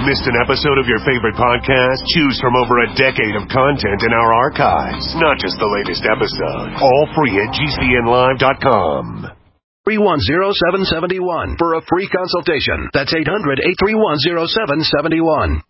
Missed an episode of your favorite podcast? Choose from over a decade of content in our archives. Not just the latest episode. All free at GCNlive.com. 310-771 for a free consultation. That's 800-831-0771.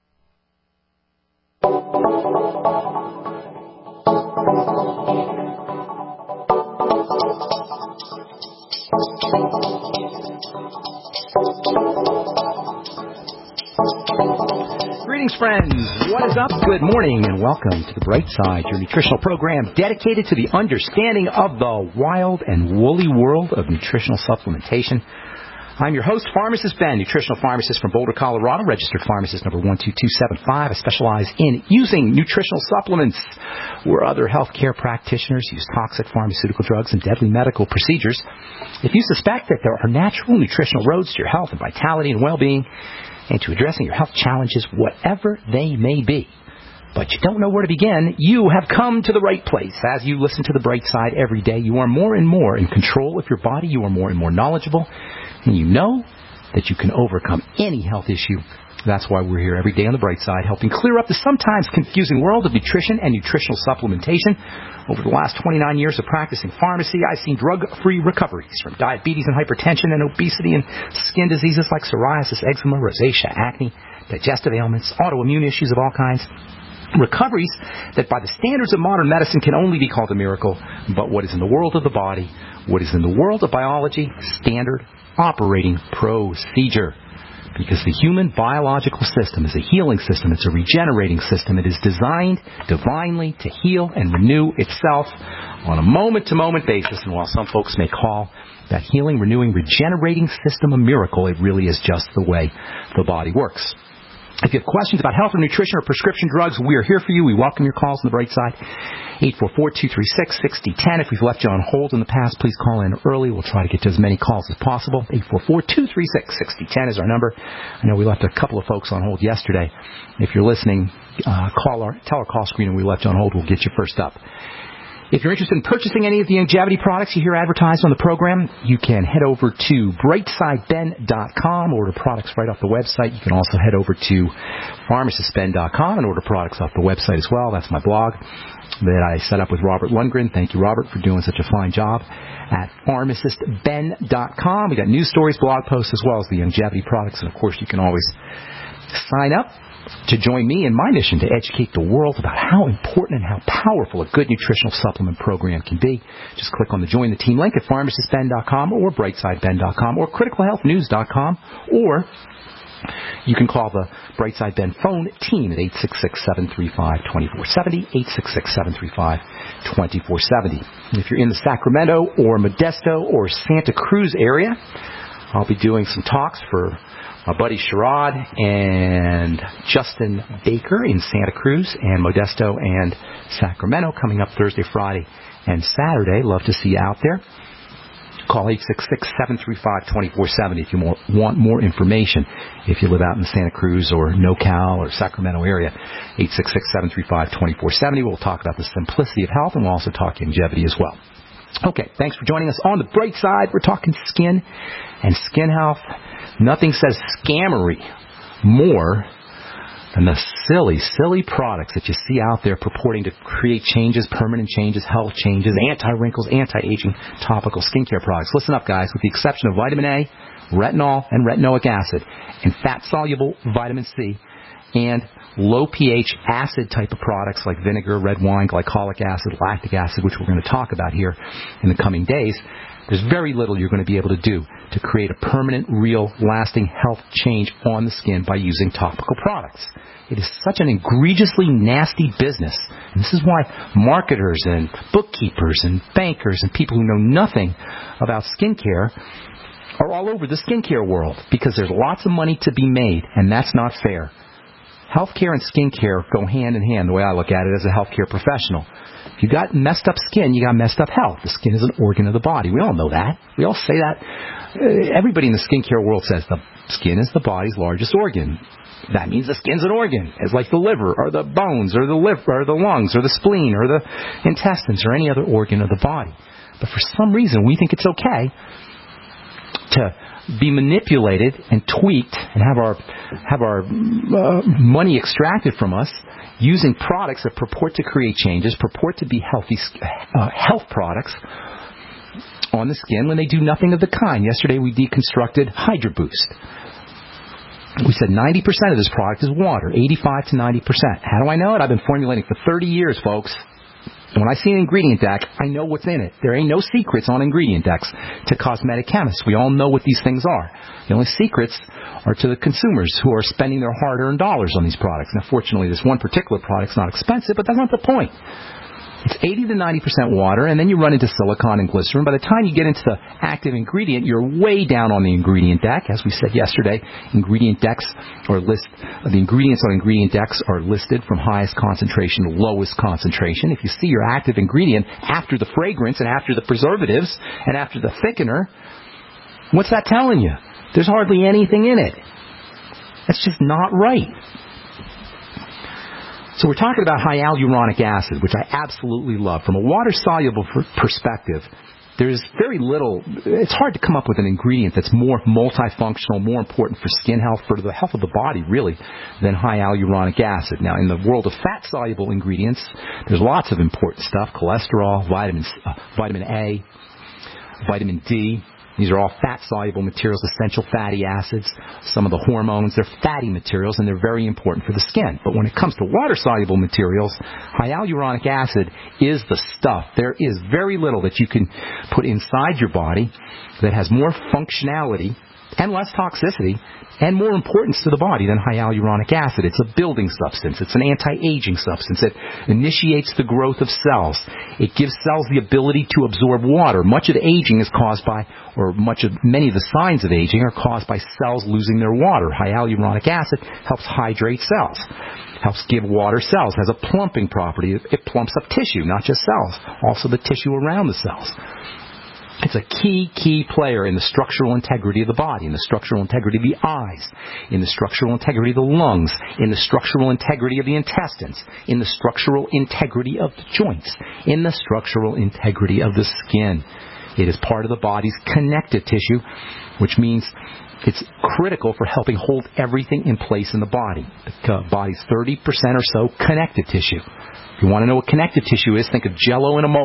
Greetings, friends. What is up? Good morning, and welcome to The Bright Side, your nutritional program dedicated to the understanding of the wild and woolly world of nutritional supplementation. I'm your host, Pharmacist Ben, nutritional pharmacist from Boulder, Colorado, registered pharmacist number 12275. I specialize in using nutritional supplements where other healthcare practitioners use toxic pharmaceutical drugs and deadly medical procedures. If you suspect that there are natural nutritional roads to your health and vitality and well-being, and to addressing your health challenges, whatever they may be, but you don't know where to begin, you have come to the right place. As you listen to The Bright Side every day, you are more and more in control of your body, you are more and more knowledgeable, and you know that you can overcome any health issue. That's why we're here every day on The Bright Side, helping clear up the sometimes confusing world of nutrition and nutritional supplementation. Over the last 29 years of practicing pharmacy, I've seen drug-free recoveries from diabetes and hypertension and obesity and skin diseases like psoriasis, eczema, rosacea, acne, digestive ailments, autoimmune issues of all kinds. Recoveries that by the standards of modern medicine can only be called a miracle, but what is in the world of the body, what is in the world of biology, standard operating procedure. Because the human biological system is a healing system. It's a regenerating system. It is designed divinely to heal and renew itself on a moment-to-moment basis. And while some folks may call that healing, renewing, regenerating system a miracle, it really is just the way the body works. If you have questions about health or nutrition or prescription drugs, we are here for you. We welcome your calls on The Bright Side. 844-236-6010. If we've left you on hold in the past, please call in early. We'll try to get to as many calls as possible. 844-236-6010 is our number. I know we left a couple of folks on hold yesterday. If you're listening, tell our call screen and we left you on hold. We'll get you first up. If you're interested in purchasing any of the longevity products you hear advertised on the program, you can head over to brightsideben.com, order products right off the website. You can also head over to pharmacistben.com and order products off the website as well. That's my blog that I set up with Robert Lundgren. Thank you, Robert, for doing such a fine job at pharmacistben.com. We got news stories, blog posts, as well as the longevity products. And, of course, you can always sign up to join me in my mission to educate the world about how important and how powerful a good nutritional supplement program can be. Just click on the Join the Team link at pharmacistben.com or brightsideben.com or criticalhealthnews.com, or you can call the Brightside Ben phone team at 866-735-2470, 866-735-2470. If you're in the Sacramento or Modesto or Santa Cruz area, I'll be doing some talks for my buddy Sherrod and Justin Baker in Santa Cruz and Modesto and Sacramento coming up Thursday, Friday, and Saturday. Love to see you out there. Call 866-735-2470 if you want more information. If you live out in the Santa Cruz or NoCal or Sacramento area, 866-735-2470. We'll talk about the simplicity of health, and we'll also talk longevity as well. Okay, thanks for joining us on The Bright Side. We're talking skin and skin health. Nothing says scammery more than the silly products that you see out there purporting to create changes, permanent changes, health changes, anti-wrinkles, anti-aging, topical skincare products. Listen up, guys. With the exception of vitamin A, retinol, and retinoic acid, and fat-soluble vitamin C, and low pH acid type of products like vinegar, red wine, glycolic acid, lactic acid, which we're going to talk about here in the coming days, there's very little you're going to be able to do to create a permanent, real, lasting health change on the skin by using topical products. It is such an egregiously nasty business. And this is why marketers and bookkeepers and bankers and people who know nothing about skincare are all over the skincare world, because there's lots of money to be made, and that's not fair. Healthcare and skincare go hand in hand, the way I look at it as a healthcare professional. If you got messed up skin, you got messed up health. The skin is an organ of the body. We all know that. We all say that. Everybody in the skincare world says the skin is the body's largest organ. That means the skin's an organ. It's like the liver or the bones or the liver or the lungs or the spleen or the intestines or any other organ of the body. But for some reason, we think it's okay to be manipulated and tweaked and have our money extracted from us using products that purport to create changes, purport to be health products on the skin when they do nothing of the kind. Yesterday we deconstructed Hydra Boost. We said 90% of this product is water, 85 to 90%. How do I know it? I've been formulating for 30 years, folks. And when I see an ingredient deck, I know what's in it. There ain't no secrets on ingredient decks to cosmetic chemists. We all know what these things are. The only secrets are to the consumers who are spending their hard-earned dollars on these products. Now, fortunately, this one particular product's not expensive, but that's not the point. It's 80 to 90% water, and then you run into silicone and glycerin. By the time you get into the active ingredient, you're way down on the ingredient deck. As we said yesterday, the ingredients on ingredient decks are listed from highest concentration to lowest concentration. If you see your active ingredient after the fragrance and after the preservatives and after the thickener, what's that telling you? There's hardly anything in it. That's just not right. So we're talking about hyaluronic acid, which I absolutely love. From a water-soluble perspective, there's very little, it's hard to come up with an ingredient that's more multifunctional, more important for skin health, for the health of the body, really, than hyaluronic acid. Now, in the world of fat-soluble ingredients, there's lots of important stuff: cholesterol, vitamin A, vitamin D. These are all fat-soluble materials, essential fatty acids, some of the hormones. They're fatty materials, and they're very important for the skin. But when it comes to water-soluble materials, hyaluronic acid is the stuff. There is very little that you can put inside your body that has more functionality and less toxicity and more importance to the body than hyaluronic acid. It's a building substance. It's an anti-aging substance. It initiates the growth of cells. It gives cells the ability to absorb water. Much of the aging is caused by, many of the signs of aging are caused by cells losing their water. Hyaluronic acid helps hydrate cells, helps give water cells, has a plumping property. It plumps up tissue, not just cells, also the tissue around the cells. It's a key player in the structural integrity of the body, in the structural integrity of the eyes, in the structural integrity of the lungs, in the structural integrity of the intestines, in the structural integrity of the joints, in the structural integrity of the skin. It is part of the body's connective tissue, which means it's critical for helping hold everything in place in the body. The body's 30% or so connective tissue. If you want to know what connective tissue is, think of Jell-O in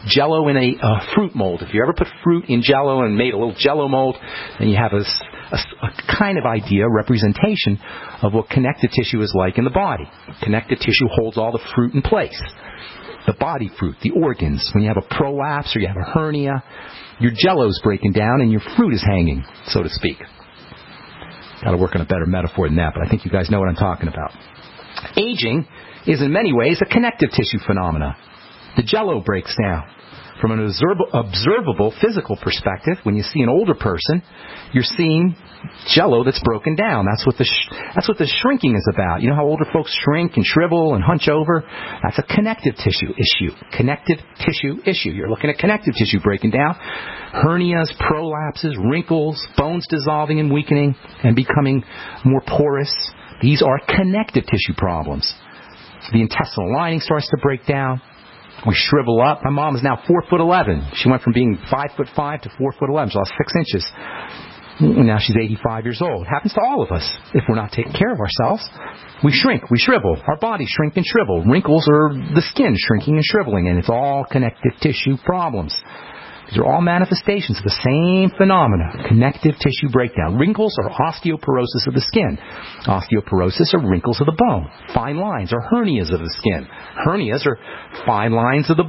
a fruit mold. If you ever put fruit in Jell-O and made a little Jell-O mold, then you have a kind of idea, representation of what connective tissue is like in the body. Connective tissue holds all the fruit in place. The body fruit, the organs. When you have a prolapse or you have a hernia, your Jell-O's breaking down and your fruit is hanging, so to speak. Got to work on a better metaphor than that, but I think you guys know what I'm talking about. Aging is in many ways a connective tissue phenomena. The Jell-O breaks down. From an observable physical perspective, when you see an older person, you're seeing Jell-O that's broken down. That's what the shrinking is about. You know how older folks shrink and shrivel and hunch over? That's a connective tissue issue. Connective tissue issue. You're looking at connective tissue breaking down. Hernias, prolapses, wrinkles, bones dissolving and weakening and becoming more porous. These are connective tissue problems. The intestinal lining starts to break down. We shrivel up. My mom is now 4'11". She went from being 5'5" to 4'11". She lost 6 inches. Now she's 85 years old. It happens to all of us. If we're not taking care of ourselves, we shrink, we shrivel. Our bodies shrink and shrivel. Wrinkles are the skin shrinking and shriveling, and it's all connective tissue problems. These are all manifestations of the same phenomena, connective tissue breakdown. Wrinkles are osteoporosis of the skin. Osteoporosis are wrinkles of the bone. Fine lines are hernias of the skin. Hernias are fine lines of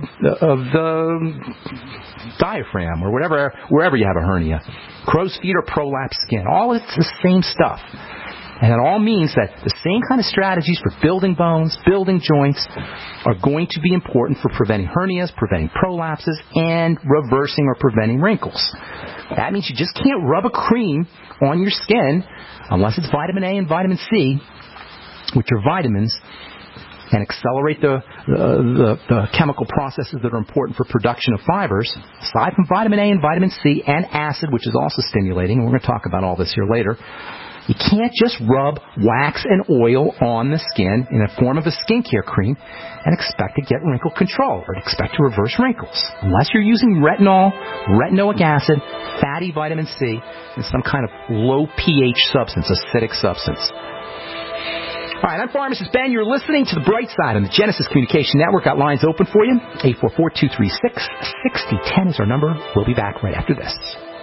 the diaphragm or wherever you have a hernia. Crow's feet are prolapsed skin. All it's the same stuff. And it all means that the same kind of strategies for building bones, building joints, are going to be important for preventing hernias, preventing prolapses, and reversing or preventing wrinkles. That means you just can't rub a cream on your skin unless it's vitamin A and vitamin C, which are vitamins, and accelerate the chemical processes that are important for production of fibers. Aside from vitamin A and vitamin C and acid, which is also stimulating, and we're going to talk about all this here later, You can't just rub wax and oil on the skin in the form of a skincare cream and expect to get wrinkle control or expect to reverse wrinkles. Unless you're using retinol, retinoic acid, fatty vitamin C, and some kind of low pH substance, acidic substance. All right, I'm Pharmacist Ben. You're listening to The Bright Side on the Genesis Communication Network. Got lines open for you. 844-236-6010 is our number. We'll be back right after this.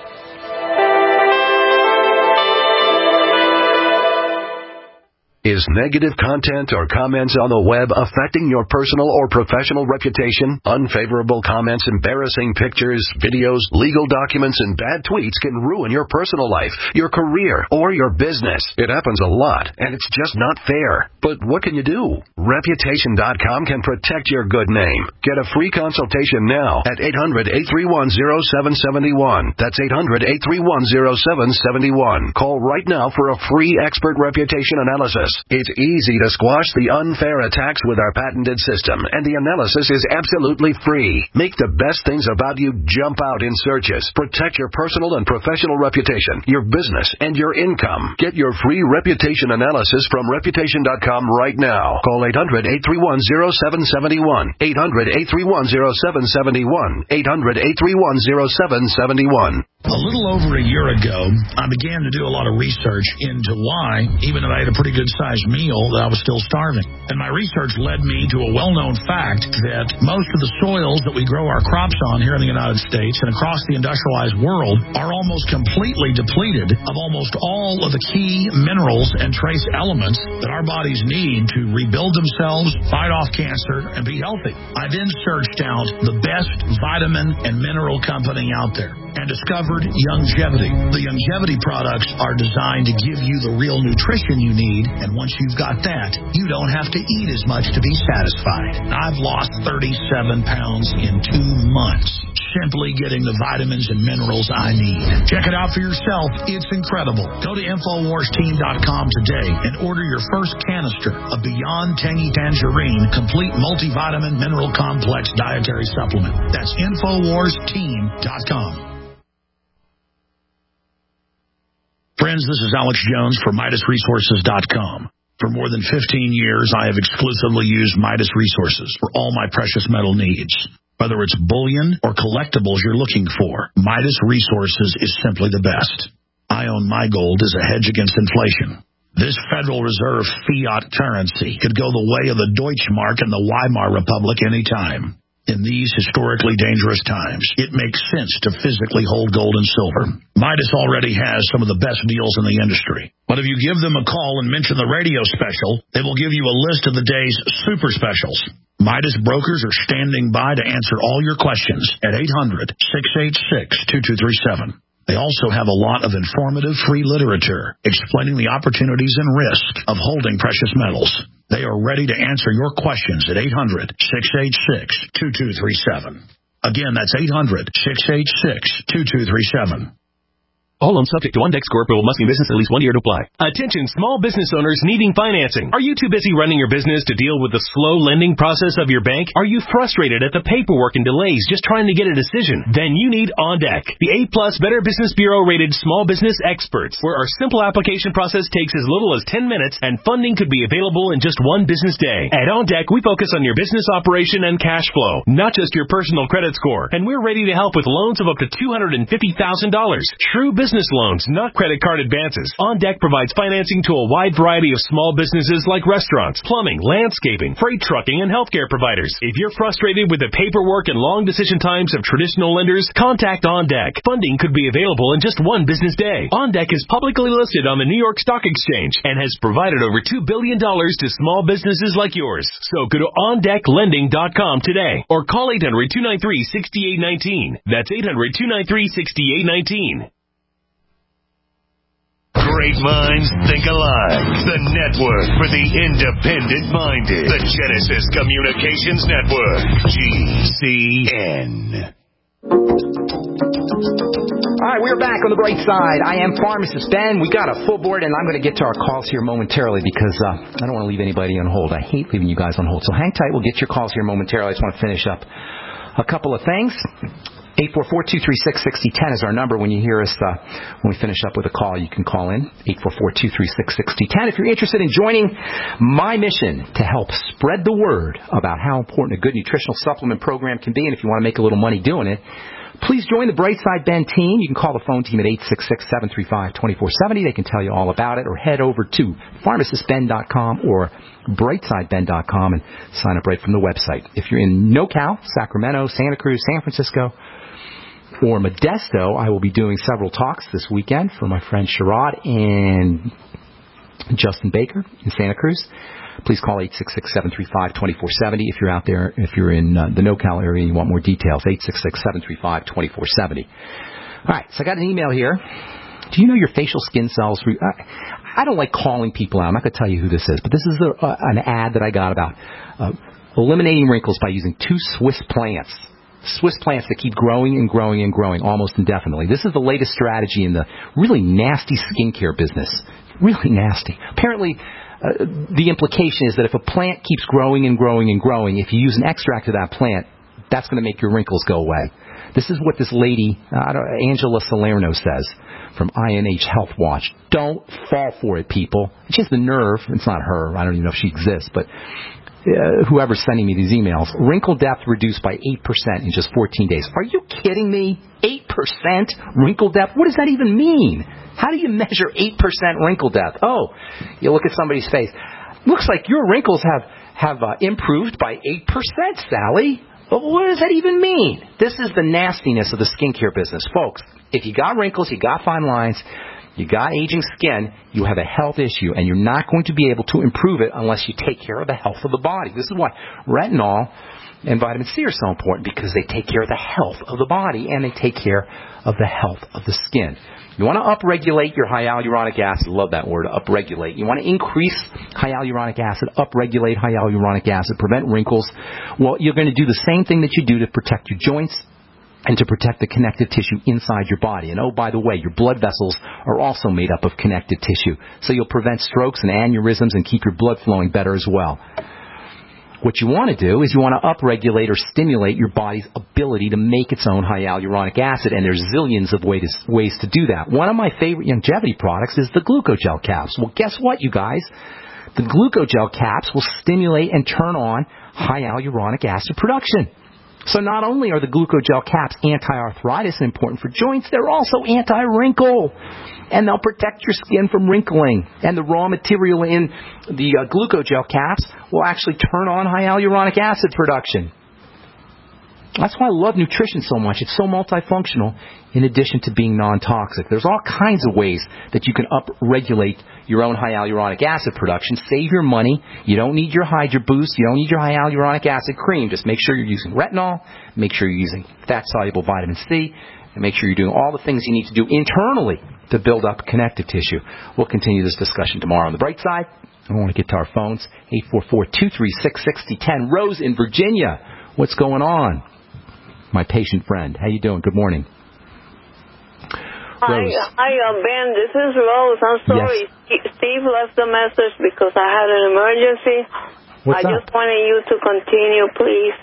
Is negative content or comments on the web affecting your personal or professional reputation? Unfavorable comments, embarrassing pictures, videos, legal documents, and bad tweets can ruin your personal life, your career, or your business. It happens a lot, and it's just not fair. But what can you do? Reputation.com can protect your good name. Get a free consultation now at 800-831-0771. That's 800-831-0771. Call right now for a free expert reputation analysis. It's easy to squash the unfair attacks with our patented system, and the analysis is absolutely free. Make the best things about you jump out in searches. Protect your personal and professional reputation, your business, and your income. Get your free reputation analysis from Reputation.com right now. Call 800-831-0771. 800-831-0771. 800-831-0771. A little over a year ago, I began to do a lot of research into why, even if I had a pretty good-sized meal, that I was still starving. And my research led me to a well-known fact that most of the soils that we grow our crops on here in the United States and across the industrialized world are almost completely depleted of almost all of the key minerals and trace elements that our bodies need to rebuild themselves, fight off cancer, and be healthy. I then searched out the best vitamin and mineral company out there and discovered Youngevity. The Youngevity products are designed to give you the real nutrition you need, and once you've got that, you don't have to eat as much to be satisfied. I've lost 37 pounds in 2 months, simply getting the vitamins and minerals I need. Check it out for yourself. It's incredible. Go to InfoWarsTeam.com today and order your first canister of Beyond Tangy Tangerine Complete Multivitamin Mineral Complex Dietary Supplement. That's InfoWarsTeam.com. Friends, this is Alex Jones for MidasResources.com. For more than 15 years, I have exclusively used Midas Resources for all my precious metal needs. Whether it's bullion or collectibles you're looking for, Midas Resources is simply the best. I own my gold as a hedge against inflation. This Federal Reserve fiat currency could go the way of the Deutschmark and the Weimar Republic anytime. In these historically dangerous times, it makes sense to physically hold gold and silver. Midas already has some of the best deals in the industry. But if you give them a call and mention the radio special, they will give you a list of the day's super specials. Midas brokers are standing by to answer all your questions at 800-686-2237. They also have a lot of informative free literature explaining the opportunities and risks of holding precious metals. They are ready to answer your questions at 800-686-2237. Again, that's 800-686-2237. All loans subject to OnDeck Scorpio must be in business at least 1 year to apply. Attention small business owners needing financing. Are you too busy running your business to deal with the slow lending process of your bank? Are you frustrated at the paperwork and delays just trying to get a decision? Then you need OnDeck, the A+ Better Business Bureau rated small business experts, where our simple application process takes as little as 10 minutes and funding could be available in just 1 business day. At OnDeck, we focus on your business operation and cash flow, not just your personal credit score. And we're ready to help with loans of up to $250,000. True business loans, not credit card advances. OnDeck provides financing to a wide variety of small businesses like restaurants, plumbing, landscaping, freight trucking, and healthcare providers. If you're frustrated with the paperwork and long decision times of traditional lenders, contact OnDeck. Funding could be available in just 1 business day. OnDeck is publicly listed on the New York Stock Exchange and has provided over $2 billion to small businesses like yours. So go to OnDeckLending.com today or call 800-293-6819. That's 800-293-6819. Great minds think alike. The network for the independent-minded. The Genesis Communications Network. GCN. All right, we're back on the bright side. I am Pharmacist Ben. We got a full board, and I'm going to get to our calls here momentarily because I don't want to leave anybody on hold. I hate leaving you guys on hold. So hang tight. We'll get your calls here momentarily. I just want to finish up a couple of things. 844-236-6010 is our number. When you hear us, when we finish up with a call, you can call in, 844-236-6010. If you're interested in joining my mission to help spread the word about how important a good nutritional supplement program can be, and if you want to make a little money doing it, please join the Brightside Ben team. You can call the phone team at 866-735-2470. They can tell you all about it, or head over to pharmacistben.com or brightsideben.com and sign up right from the website. If you're in NoCal, Sacramento, Santa Cruz, San Francisco, or Modesto, I will be doing several talks this weekend for my friend Sherrod and Justin Baker in Santa Cruz. Please call 866-735-2470 if you're out there, if you're in the NoCal area and you want more details, 866-735-2470. All right, so I got an email here. Do you know your facial skin cells? I don't like calling people out. I'm not going to tell you who this is, but this is an ad that I got about eliminating wrinkles by using 2 Swiss plants. Swiss plants that keep growing and growing and growing almost indefinitely. This is the latest strategy in the really nasty skincare business. Really nasty. Apparently, the implication is that if a plant keeps growing and growing and growing, if you use an extract of that plant, that's going to make your wrinkles go away. This is what this lady, Angela Salerno, says from INH Health Watch. Don't fall for it, people. She has the nerve. It's not her. I don't even know if she exists, but whoever's sending me these emails. Wrinkle depth reduced by 8% in just 14 days. Are you kidding me? 8% wrinkle depth? What does that even mean? How do you measure 8% wrinkle depth? Oh, you look at somebody's face. Looks like your wrinkles have improved by 8%, Sally. But what does that even mean? This is the nastiness of the skincare business. Folks, if you got wrinkles, you got fine lines, you got aging skin, you have a health issue, and you're not going to be able to improve it unless you take care of the health of the body. This is why retinol and vitamin C are so important, because they take care of the health of the body and they take care of the health of the skin. You want to upregulate your hyaluronic acid. Love that word, upregulate. You want to increase hyaluronic acid, upregulate hyaluronic acid, prevent wrinkles. Well, you're going to do the same thing that you do to protect your joints and to protect the connective tissue inside your body. And oh, by the way, your blood vessels are also made up of connective tissue. So you'll prevent strokes and aneurysms and keep your blood flowing better as well. What you want to do is you want to upregulate or stimulate your body's ability to make its own hyaluronic acid, and there's zillions of ways to do that. One of my favorite longevity products is the Glucogel caps. Well, guess what, you guys? The Glucogel caps will stimulate and turn on hyaluronic acid production. So not only are the Glucogel caps anti-arthritis and important for joints, they're also anti-wrinkle. And they'll protect your skin from wrinkling. And the raw material in the Glucogel caps will actually turn on hyaluronic acid production. That's why I love nutrition so much. It's so multifunctional in addition to being non-toxic. There's all kinds of ways that you can up-regulate your own hyaluronic acid production. Save your money. You don't need your Hydra Boost. You don't need your hyaluronic acid cream. Just make sure you're using retinol. Make sure you're using fat-soluble vitamin C. And make sure you're doing all the things you need to do internally to build up connective tissue. We'll continue this discussion tomorrow on the bright side. I want to get to our phones. 844-236-6010. Rose in Virginia. What's going on? My patient friend. How you doing? Good morning. Hi, Ben. This is Rose. I'm sorry. Yes. Steve left the message because I had an emergency. What's up? Just wanted you to continue, please.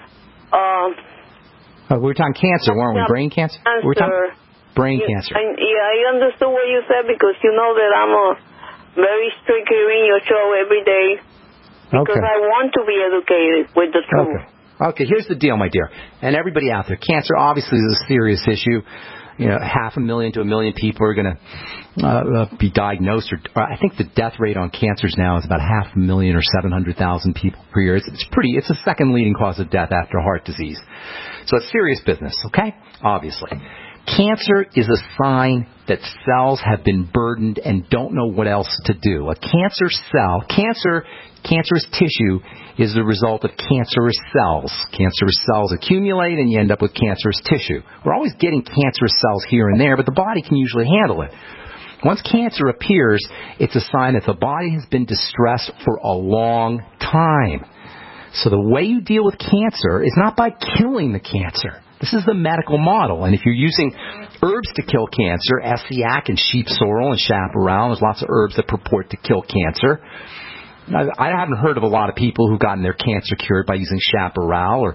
We were talking cancer, weren't we? Brain cancer? We were talking brain cancer. I understood what you said, because you know that I'm very strict hearing your show every day. Because I want to be educated with the truth. Okay, here's the deal, my dear, and everybody out there. Cancer obviously is a serious issue. 500,000 to 1 million people are going to be diagnosed. Or I think the death rate on cancers now is about 500,000 or 700,000 people per year. It's the second leading cause of death after heart disease. So it's serious business, okay? Obviously. Cancer is a sign that cells have been burdened and don't know what else to do. A cancer cell, cancerous tissue is the result of cancerous cells. Cancerous cells accumulate and you end up with cancerous tissue. We're always getting cancerous cells here and there, but the body can usually handle it. Once cancer appears, it's a sign that the body has been distressed for a long time. So the way you deal with cancer is not by killing the cancer. This is the medical model. And if you're using herbs to kill cancer, Essiac and sheep sorrel and chaparral, there's lots of herbs that purport to kill cancer. I haven't heard of a lot of people who've gotten their cancer cured by using chaparral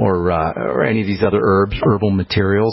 or any of these other herbal materials.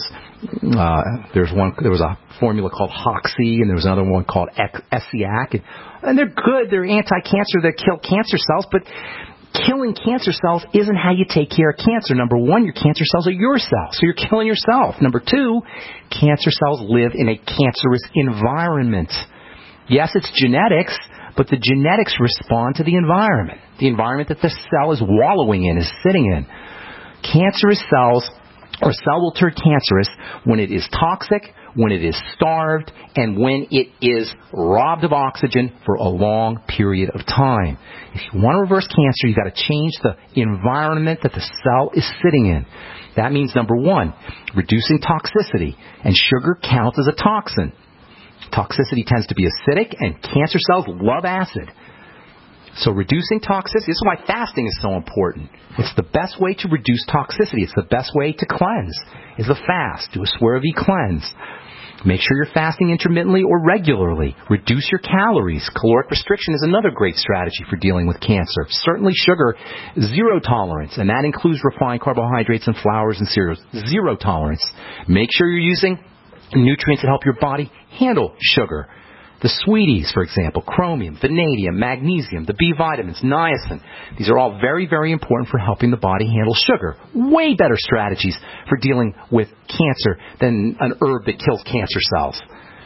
There was a formula called Hoxie, and there was another one called Essiac, and they're good. They're anti-cancer. They kill cancer cells, but killing cancer cells isn't how you take care of cancer. Number one, your cancer cells are your cells, so you're killing yourself. Number two, cancer cells live in a cancerous environment. Yes, it's genetics, but the genetics respond to the environment that the cell is wallowing in, is sitting in. Cancerous cells, or cell will turn cancerous when it is toxic, when it is starved, and when it is robbed of oxygen for a long period of time. If you want to reverse cancer, you've got to change the environment that the cell is sitting in. That means, number one, reducing toxicity, and sugar counts as a toxin. Toxicity tends to be acidic, and cancer cells love acid. So reducing toxicity, this is why fasting is so important. It's the best way to reduce toxicity. It's the best way to cleanse, is a fast. Do a Swerve cleanse. Make sure you're fasting intermittently or regularly. Reduce your calories. Caloric restriction is another great strategy for dealing with cancer. Certainly sugar, zero tolerance, and that includes refined carbohydrates and flours and cereals. Zero tolerance. Make sure you're using nutrients that help your body handle sugar. The sweeties, for example, chromium, vanadium, magnesium, the B vitamins, niacin. These are all very, very important for helping the body handle sugar. Way better strategies for dealing with cancer than an herb that kills cancer cells.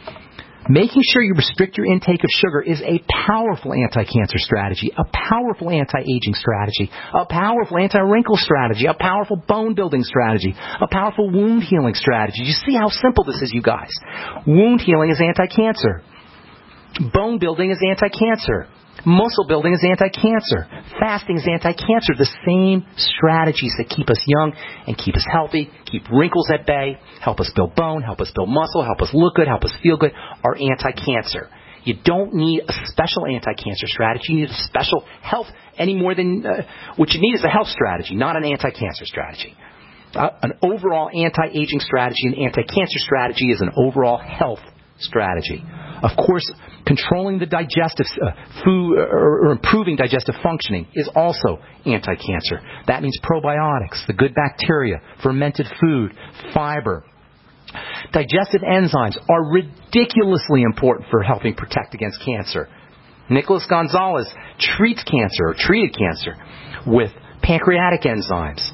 Making sure you restrict your intake of sugar is a powerful anti-cancer strategy, a powerful anti-aging strategy, a powerful anti-wrinkle strategy, a powerful bone-building strategy, a powerful wound-healing strategy. You see how simple this is, you guys. Wound healing is anti-cancer. Bone building is anti-cancer. Muscle building is anti-cancer. Fasting is anti-cancer. The same strategies that keep us young and keep us healthy, keep wrinkles at bay, help us build bone, help us build muscle, help us look good, help us feel good, are anti-cancer. You don't need a special anti-cancer strategy. You need a special health any more than what you need is a health strategy, not an anti-cancer strategy. An overall anti-aging strategy and anti-cancer strategy is an overall health strategy. Of course, controlling the digestive food or improving digestive functioning is also anti-cancer. That means probiotics, the good bacteria, fermented food, fiber. Digestive enzymes are ridiculously important for helping protect against cancer. Nicholas Gonzalez treated cancer with pancreatic enzymes.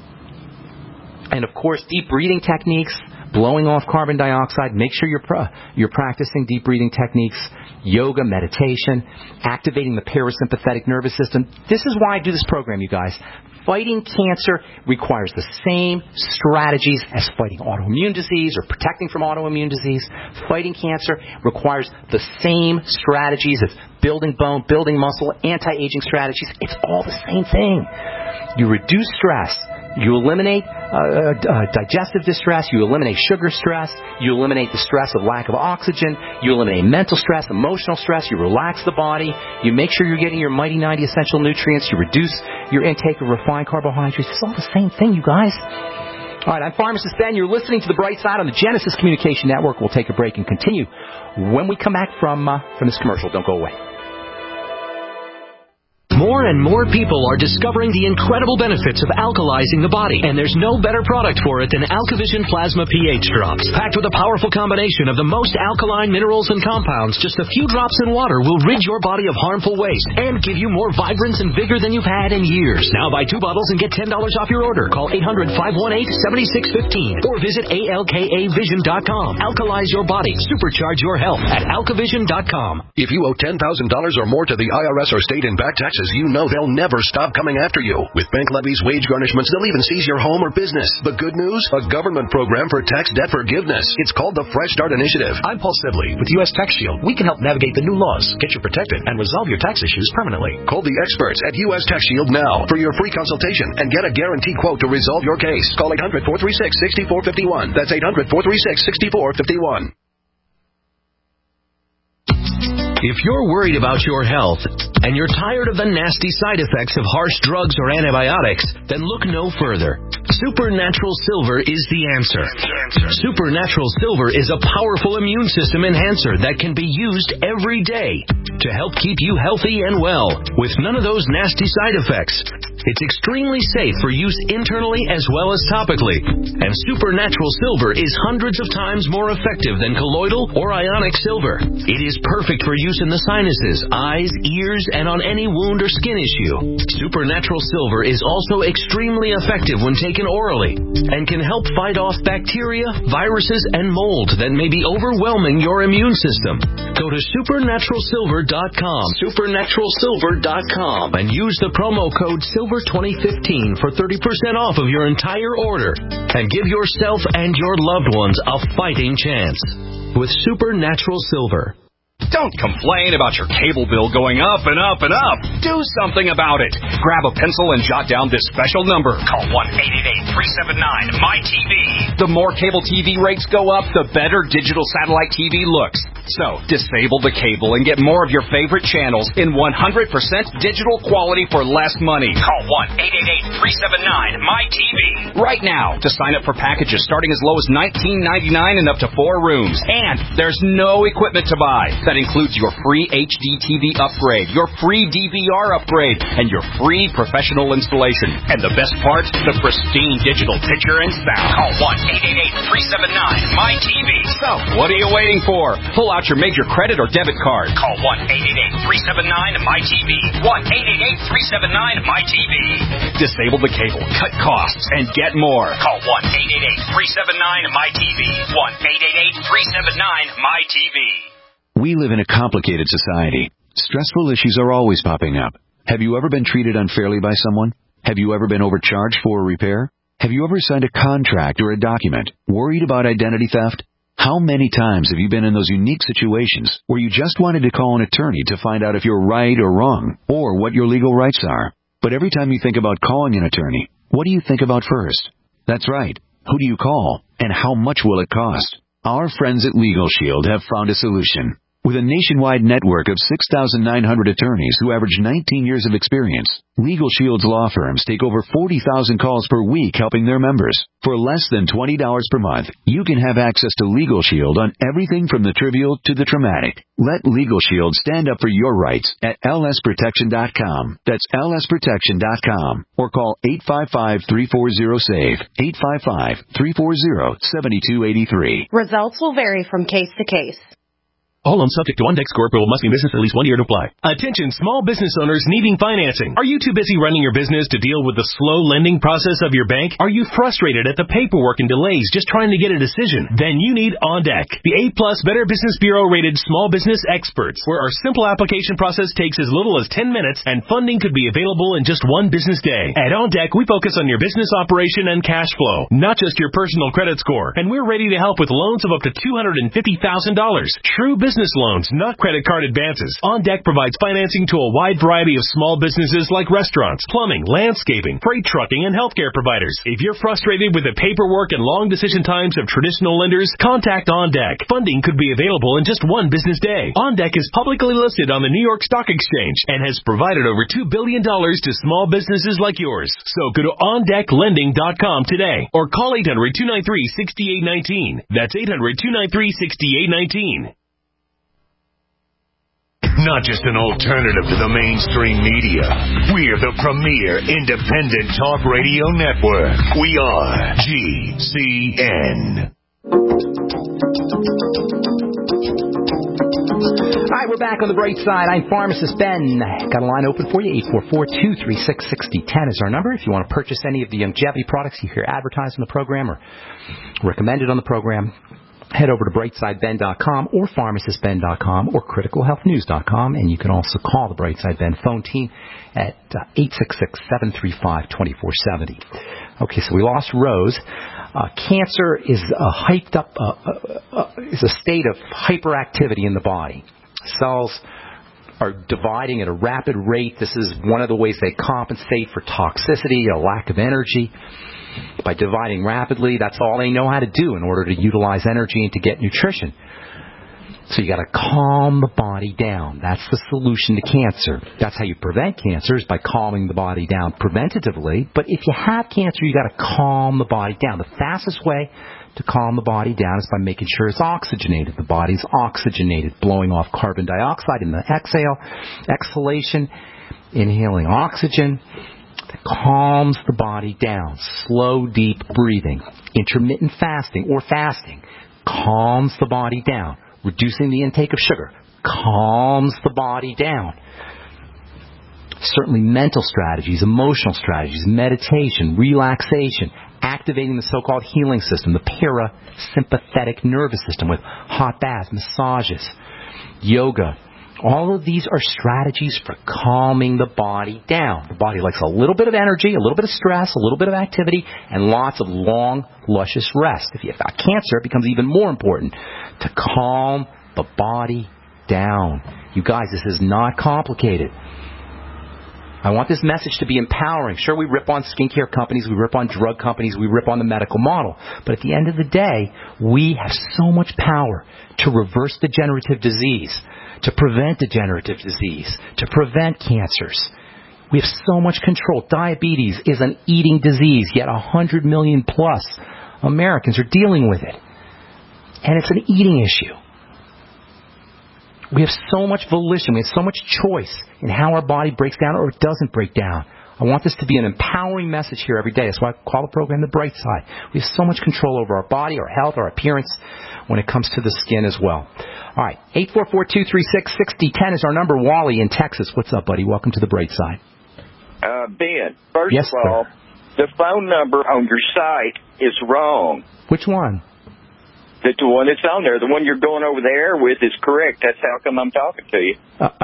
And of course, deep breathing techniques, blowing off carbon dioxide. Make sure you're practicing deep breathing techniques, yoga, meditation, activating the parasympathetic nervous system. This is why I do this program, you guys. Fighting cancer requires the same strategies as fighting autoimmune disease or protecting from autoimmune disease. Fighting cancer requires the same strategies as building bone, building muscle, anti-aging strategies. It's all the same thing. You reduce stress. You eliminate digestive distress. You eliminate sugar stress. You eliminate the stress of lack of oxygen. You eliminate mental stress, emotional stress. You relax the body. You make sure you're getting your Mighty 90 essential nutrients. You reduce your intake of refined carbohydrates. It's all the same thing, you guys. All right, I'm Pharmacist Ben. You're listening to The Bright Side on the Genesis Communication Network. We'll take a break and continue when we come back from this commercial. Don't go away. More and more people are discovering the incredible benefits of alkalizing the body, and there's no better product for it than AlkaVision Plasma pH Drops. Packed with a powerful combination of the most alkaline minerals and compounds, just a few drops in water will rid your body of harmful waste and give you more vibrance and vigor than you've had in years. Now buy 2 bottles and get $10 off your order. Call 800-518-7615 or visit ALKAvision.com. Alkalize your body. Supercharge your health at AlkaVision.com. If you owe $10,000 or more to the IRS or state in back taxes, you know they'll never stop coming after you. With bank levies, wage garnishments, they'll even seize your home or business. The good news? A government program for tax debt forgiveness. It's called the Fresh Start Initiative. I'm Paul Sibley with U.S. Tax Shield. We can help navigate the new laws, get you protected, and resolve your tax issues permanently. Call the experts at U.S. Tax Shield now for your free consultation and get a guaranteed quote to resolve your case. Call 800-436-6451. That's 800-436-6451. If you're worried about your health and you're tired of the nasty side effects of harsh drugs or antibiotics, then look no further. Supernatural Silver is the answer. Supernatural Silver is a powerful immune system enhancer that can be used every day. to help keep you healthy and well with none of those nasty side effects. It's extremely safe for use internally as well as topically. And Supernatural Silver is hundreds of times more effective than colloidal or ionic silver. It is perfect for use in the sinuses, eyes, ears, and on any wound or skin issue. Supernatural Silver is also extremely effective when taken orally and can help fight off bacteria, viruses, and mold that may be overwhelming your immune system. Go to supernaturalsilver.com, supernaturalsilver.com, and use the promo code SILVER2015 for 30% off of your entire order. And give yourself and your loved ones a fighting chance with Supernatural Silver. Don't complain about your cable bill going up and up and up. Do something about it. Grab a pencil and jot down this special number. Call 1-888-379-MY-TV. The more cable TV rates go up, the better digital satellite TV looks. So, disable the cable and get more of your favorite channels in 100% digital quality for less money. Call 1-888-379-MY-TV right now to sign up for packages starting as low as $19.99 and up to 4 rooms. And there's no equipment to buy. That includes your free HD TV upgrade, your free DVR upgrade, and your free professional installation. And the best part, the pristine digital picture and sound. Call 1-888-379-MY-TV. So, what are you waiting for? Pull out your major credit or debit card. Call 1-888-379-MY-TV. 1-888-379-MY-TV. Disable the cable, cut costs, and get more. Call 1-888-379-MY-TV. 1-888-379-MY-TV. We live in a complicated society. Stressful issues are always popping up. Have you ever been treated unfairly by someone? Have you ever been overcharged for a repair? Have you ever signed a contract or a document worried about identity theft? How many times have you been in those unique situations where you just wanted to call an attorney to find out if you're right or wrong, or what your legal rights are? But every time you think about calling an attorney, what do you think about first? That's right. Who do you call, and how much will it cost? Our friends at Legal Shield have found a solution. With a nationwide network of 6,900 attorneys who average 19 years of experience, Legal Shield's law firms take over 40,000 calls per week helping their members. For less than $20 per month, you can have access to Legal Shield on everything from the trivial to the traumatic. Let Legal Shield stand up for your rights at lsprotection.com. That's lsprotection.com. Or call 855-340-SAVE, 855-340-7283. Results will vary from case to case. All loans subject to OnDeck score approval must be in business at least 1 year to apply. Attention small business owners needing financing. Are you too busy running your business to deal with the slow lending process of your bank? Are you frustrated at the paperwork and delays just trying to get a decision? Then you need OnDeck, the A+ Better Business Bureau rated small business experts, where our simple application process takes as little as 10 minutes and funding could be available in just 1 business day. At OnDeck, we focus on your business operation and cash flow, not just your personal credit score. And we're ready to help with loans of up to $250,000. True business loans, not credit card advances. OnDeck provides financing to a wide variety of small businesses like restaurants, plumbing, landscaping, freight trucking, and healthcare providers. If you're frustrated with the paperwork and long decision times of traditional lenders, contact OnDeck. Funding could be available in just 1 business day. OnDeck is publicly listed on the New York Stock Exchange and has provided over $2 billion to small businesses like yours. So go to OnDeckLending.com today or call 800-293-6819. That's 800-293-6819. Not just an alternative to the mainstream media. We're the premier independent talk radio network. We are GCN. All right, we're back on the bright side. I'm Pharmacist Ben. Got a line open for you. 844-236-6010 is our number. If you want to purchase any of the longevity products you hear advertised on the program or recommended on the program, head over to brightsideben.com or pharmacistben.com or criticalhealthnews.com, and you can also call the Brightside Ben phone team at 866-735-2470. Okay, so we lost Rose. Cancer is a is a state of hyperactivity in the body. Cells are dividing at a rapid rate. This is one of the ways they compensate for toxicity, a lack of energy. By dividing rapidly, that's all they know how to do in order to utilize energy and to get nutrition. So you got to calm the body down. That's the solution to cancer. That's how you prevent cancer, is by calming the body down preventatively. But if you have cancer, you got to calm the body down. The fastest way to calm the body down is by making sure it's oxygenated. The body's oxygenated, blowing off carbon dioxide in the exhalation, inhaling oxygen. That calms the body down. Slow, deep breathing. Intermittent fasting or fasting calms the body down. Reducing the intake of sugar calms the body down. Certainly mental strategies, emotional strategies, meditation, relaxation, activating the so-called healing system, the parasympathetic nervous system with hot baths, massages, yoga. All of these are strategies for calming the body down. The body likes a little bit of energy, a little bit of stress, a little bit of activity, and lots of long, luscious rest. If you've got cancer, it becomes even more important to calm the body down. You guys, this is not complicated. I want this message to be empowering. Sure, we rip on skincare companies, we rip on drug companies, we rip on the medical model. But at the end of the day, we have so much power to reverse degenerative disease, to prevent degenerative disease, to prevent cancers. We have so much control. Diabetes is an eating disease, yet 100 million plus Americans are dealing with it. And it's an eating issue. We have so much volition, we have so much choice in how our body breaks down or it doesn't break down. I want this to be an empowering message here every day. That's why I call the program The Bright Side. We have so much control over our body, our health, our appearance when it comes to the skin as well. All right, 844-236-6010 is our number. Wally in Texas. What's up, buddy? Welcome to The Bright Side. Ben, first of all, the phone number on your site is wrong. Which one? The one that's on there, the one you're going over the air with is correct. That's how come I'm talking to you.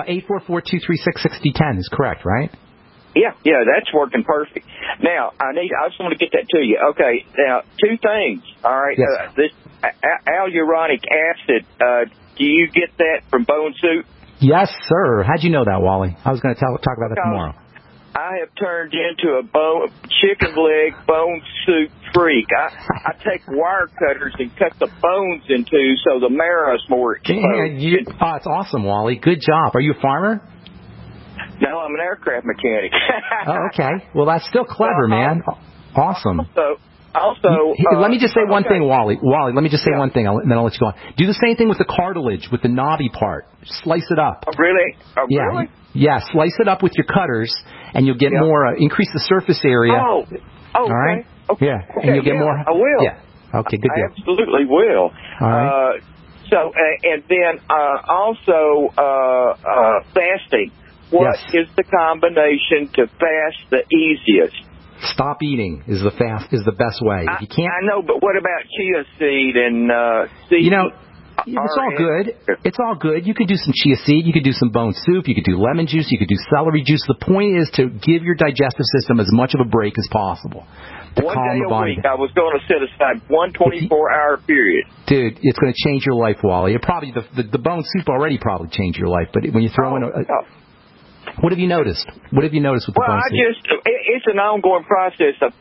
844-236-6010 is correct, right? Yeah, that's working perfect. Now, I just want to get that to you. Okay, now, two things, all right? Yes. This hyaluronic acid, do you get that from Bone Soup? Yes, sir. How'd you know that, Wally? I was going to talk about that tomorrow. I have turned into a chicken leg bone soup freak. I take wire cutters and cut the bones into so the marrow's more exposed. It's awesome, Wally. Good job. Are you a farmer? No, I'm an aircraft mechanic. Oh, okay. Well, that's still clever, man. Awesome. Also, let me just say one thing, Wally. Let me just say one thing, then I'll let you go on. Do the same thing with the cartilage, with the knobby part. Slice it up. Oh, really? Really? Yeah, slice it up with your cutters, and you'll get more, increase the surface area. Oh, all right? Okay. Yeah, and you'll get more. I will. Yeah. Okay, good deal. I absolutely will. All right. And then also fasting. What is the combination to fast the easiest? Stop eating is the best way. If you can't, I know, but what about chia seed and seed? It's all good. It's all good. You could do some chia seed. You could do some bone soup. You could do lemon juice. You could do celery juice. The point is to give your digestive system as much of a break as possible. One day a week, I was going to set aside one 24-hour period. Dude, it's going to change your life, Wally. It probably the bone soup already probably changed your life. But when you throw in what have you noticed? What have you noticed with the bone soup? It's an ongoing process of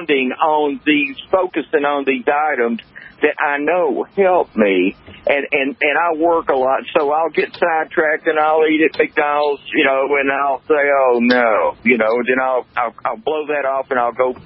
focusing on these items that I know help me, and I work a lot, so I'll get sidetracked and I'll eat at McDonald's, and I'll say, oh no, then I'll blow that off and I'll go,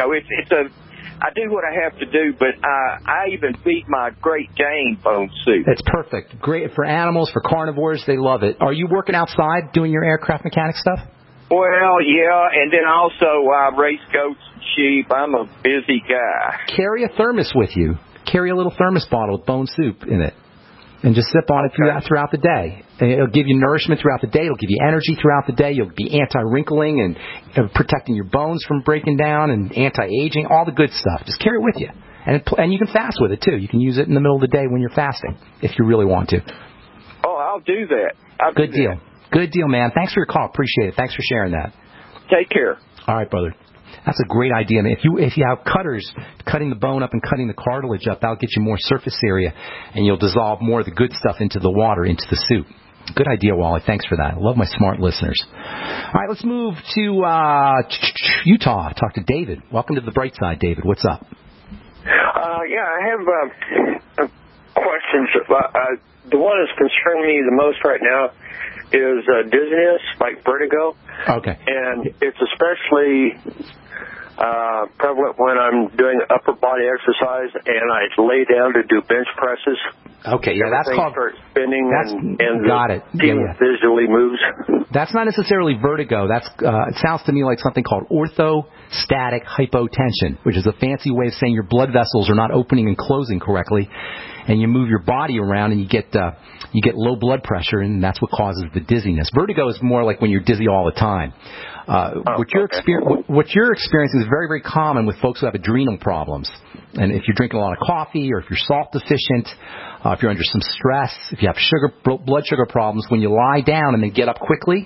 I do what I have to do, but I even feed my Great Dane bone soup. It's perfect. Great for animals, for carnivores. They love it. Are you working outside doing your aircraft mechanic stuff? Well, yeah, and then also I raise goats and sheep. I'm a busy guy. Carry a thermos with you. Carry a little thermos bottle with bone soup in it. And just sip on it throughout the day. It'll give you nourishment throughout the day. It'll give you energy throughout the day. You'll be anti-wrinkling and protecting your bones from breaking down and anti-aging, all the good stuff. Just carry it with you. And you can fast with it, too. You can use it in the middle of the day when you're fasting, if you really want to. Oh, I'll do that. Good deal. Good deal, man. Thanks for your call. Appreciate it. Thanks for sharing that. Take care. All right, brother. That's a great idea, man. If you have cutters cutting the bone up and cutting the cartilage up, that'll get you more surface area, and you'll dissolve more of the good stuff into the water, into the soup. Good idea, Wally. Thanks for that. I love my smart listeners. All right, let's move to Utah. Talk to David. Welcome to the Bright Side, David. What's up? I have questions. The one that's concerning me the most right now is dizziness, like vertigo. Okay. And it's especially prevalent when I'm doing upper body exercise and I lay down to do bench presses. Okay, yeah, that's called starts spinning and got it. Visually moves. That's not necessarily vertigo. That's it sounds to me like something called orthostatic hypotension, which is a fancy way of saying your blood vessels are not opening and closing correctly, and you move your body around and you get low blood pressure, and that's what causes the dizziness. Vertigo is more like when you're dizzy all the time. What you're experiencing is very, very common with folks who have adrenal problems. And if you're drinking a lot of coffee, or if you're salt deficient, if you're under some stress, if you have blood sugar problems, when you lie down and then get up quickly,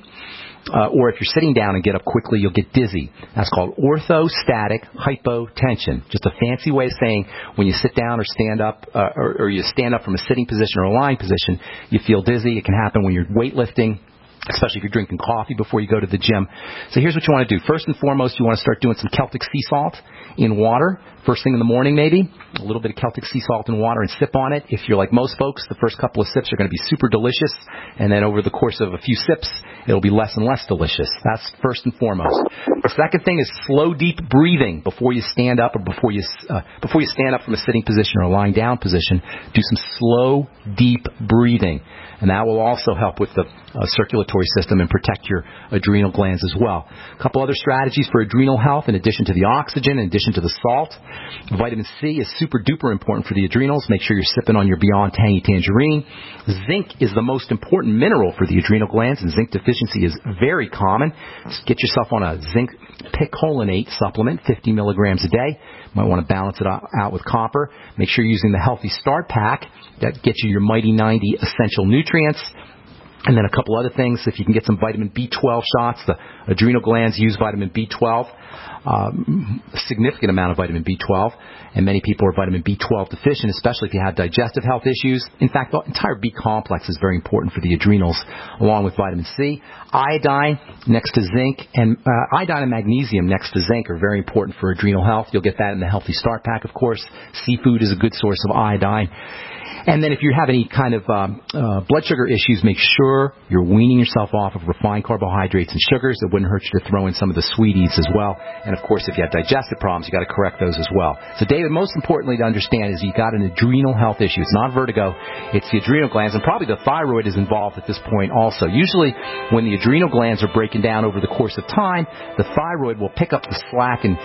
or if you're sitting down and get up quickly, you'll get dizzy. That's called orthostatic hypotension. Just a fancy way of saying when you sit down or stand up, or you stand up from a sitting position or a lying position, you feel dizzy. It can happen when you're weightlifting, especially if you're drinking coffee before you go to the gym. So here's what you want to do. First and foremost, you want to start doing some Celtic sea salt in water. First thing in the morning, maybe. A little bit of Celtic sea salt in water and sip on it. If you're like most folks, the first couple of sips are going to be super delicious. And then over the course of a few sips, it'll be less and less delicious. That's first and foremost. The second thing is slow, deep breathing before you stand up, or before you stand up from a sitting position or a lying down position. Do some slow, deep breathing. And that will also help with the circulatory system and protect your adrenal glands as well. A couple other strategies for adrenal health, in addition to the oxygen, in addition to the salt. Vitamin C is super duper important for the adrenals. Make sure you're sipping on your Beyond Tangy Tangerine. Zinc is the most important mineral for the adrenal glands, and zinc deficiency is very common. Just get yourself on a zinc picolinate supplement, 50 milligrams a day. You might want to balance it out with copper. Make sure you're using the Healthy Start Pack. That gets you your Mighty 90 essential nutrients. And then a couple other things. If you can get some vitamin B12 shots, the adrenal glands use vitamin B12, a significant amount of vitamin B12, and many people are vitamin B12 deficient, especially if you have digestive health issues. In fact, the entire B complex is very important for the adrenals, along with vitamin C. Iodine next to zinc, and iodine and magnesium next to zinc are very important for adrenal health. You'll get that in the Healthy Start Pack, of course. Seafood is a good source of iodine. And then if you have any kind of blood sugar issues, make sure you're weaning yourself off of refined carbohydrates and sugars. It wouldn't hurt you to throw in some of the sweeties as well. And, of course, if you have digestive problems, you got to correct those as well. So, David, most importantly to understand is you got an adrenal health issue. It's not vertigo. It's the adrenal glands, and probably the thyroid is involved at this point also. Usually when the adrenal glands are breaking down over the course of time, the thyroid will pick up the slack and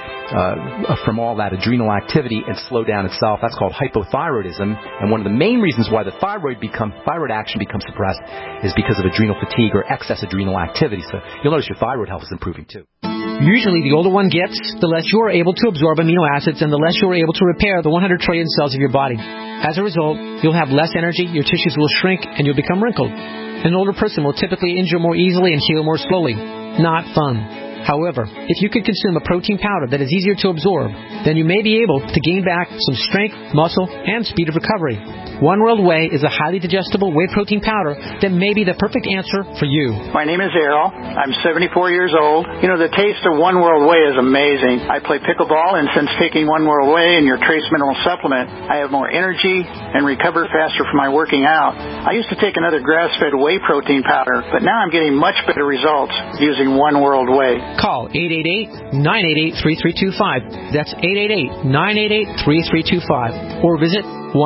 from all that adrenal activity and slow down itself. That's called hypothyroidism. And one of the main reasons why the thyroid action becomes suppressed is because of adrenal fatigue or excess adrenal activity. So you'll notice your thyroid health is improving too. Usually the older one gets, the less you are able to absorb amino acids and the less you are able to repair the 100 trillion cells of your body. As a result, you'll have less energy, your tissues will shrink, and you'll become wrinkled. An older person will typically injure more easily and heal more slowly. Not fun. However, if you could consume a protein powder that is easier to absorb, then you may be able to gain back some strength, muscle, and speed of recovery. One World Whey is a highly digestible whey protein powder that may be the perfect answer for you. My name is Errol. I'm 74 years old. You know, the taste of One World Whey is amazing. I play pickleball, and since taking One World Whey and your trace mineral supplement, I have more energy and recover faster from my working out. I used to take another grass-fed whey protein powder, but now I'm getting much better results using One World Whey. Call 888-988-3325. That's 888-988-3325. Or visit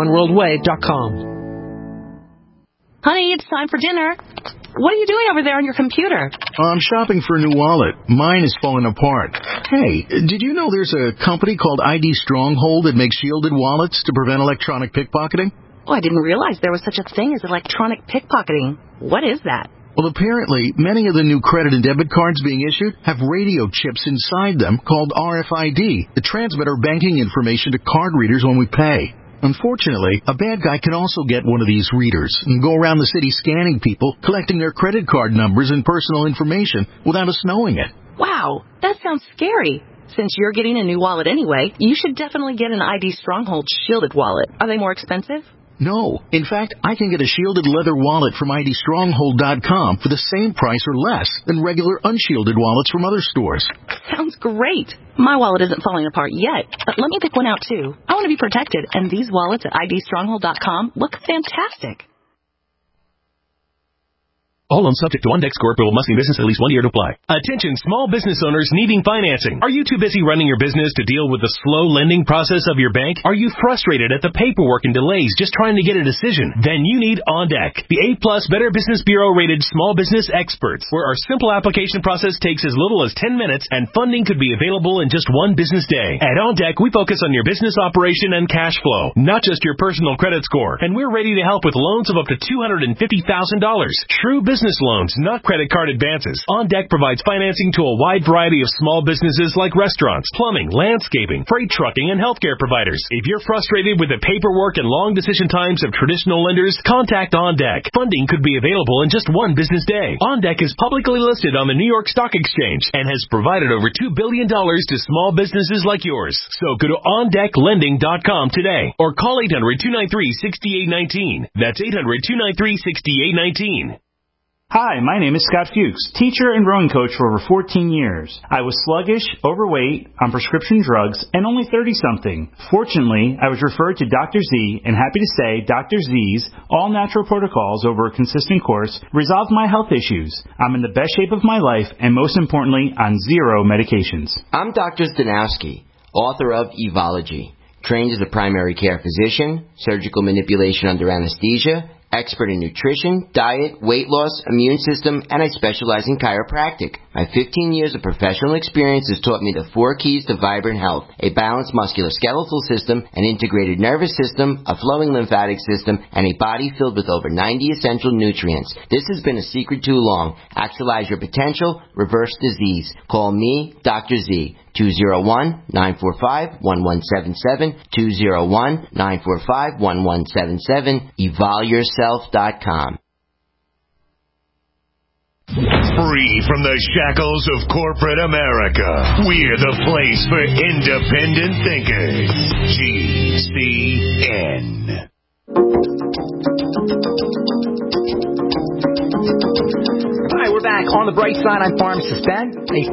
oneworldway.com. Honey, it's time for dinner. What are you doing over there on your computer? I'm shopping for a new wallet. Mine is falling apart. Hey, did you know there's a company called ID Stronghold that makes shielded wallets to prevent electronic pickpocketing? Oh, I didn't realize there was such a thing as electronic pickpocketing. What is that? Well, apparently, many of the new credit and debit cards being issued have radio chips inside them called RFID that transmit our banking information to card readers when we pay. Unfortunately, a bad guy can also get one of these readers and go around the city scanning people, collecting their credit card numbers and personal information without us knowing it. Wow, that sounds scary. Since you're getting a new wallet anyway, you should definitely get an ID Stronghold shielded wallet. Are they more expensive? No. In fact, I can get a shielded leather wallet from IDStronghold.com for the same price or less than regular unshielded wallets from other stores. Sounds great. My wallet isn't falling apart yet, but let me pick one out too. I want to be protected, and these wallets at IDStronghold.com look fantastic. All loans subject to OnDeck score, but must be business at least 1 year to apply. Attention small business owners needing financing. Are you too busy running your business to deal with the slow lending process of your bank? Are you frustrated at the paperwork and delays just trying to get a decision? Then you need OnDeck, the A+ Better Business Bureau rated small business experts, where our simple application process takes as little as 10 minutes and funding could be available in just 1 business day. At OnDeck, we focus on your business operation and cash flow, not just your personal credit score. And we're ready to help with loans of up to $250,000. True business loans, not credit card advances. OnDeck provides financing to a wide variety of small businesses like restaurants, plumbing, landscaping, freight trucking, and healthcare providers. If you're frustrated with the paperwork and long decision times of traditional lenders, contact OnDeck. Funding could be available in just 1 business day. OnDeck is publicly listed on the New York Stock Exchange and has provided over $2 billion to small businesses like yours. So go to OnDeckLending.com today or call 800-293-6819. That's 800-293-6819. Hi, my name is Scott Fuchs, teacher and rowing coach for over 14 years. I was sluggish, overweight, on prescription drugs, and only 30-something. Fortunately, I was referred to Dr. Z, and happy to say Dr. Z's all-natural protocols over a consistent course resolved my health issues. I'm in the best shape of my life, and most importantly, on 0 medications. I'm Dr. Zdanowski, author of Evology, trained as a primary care physician, surgical manipulation under anesthesia, expert in nutrition, diet, weight loss, immune system, and I specialize in chiropractic. My 15 years of professional experience has taught me the 4 keys to vibrant health: a balanced musculoskeletal system, an integrated nervous system, a flowing lymphatic system, and a body filled with over 90 essential nutrients. This has been a secret too long. Actualize your potential, reverse disease. Call me, Dr. Z. 201-945-1177, 201-945-1177, evolyourself.com. Free from the shackles of corporate America, we're the place for independent thinkers. GCN. Hi, we're back on the bright side. I'm Pharmacist Ben.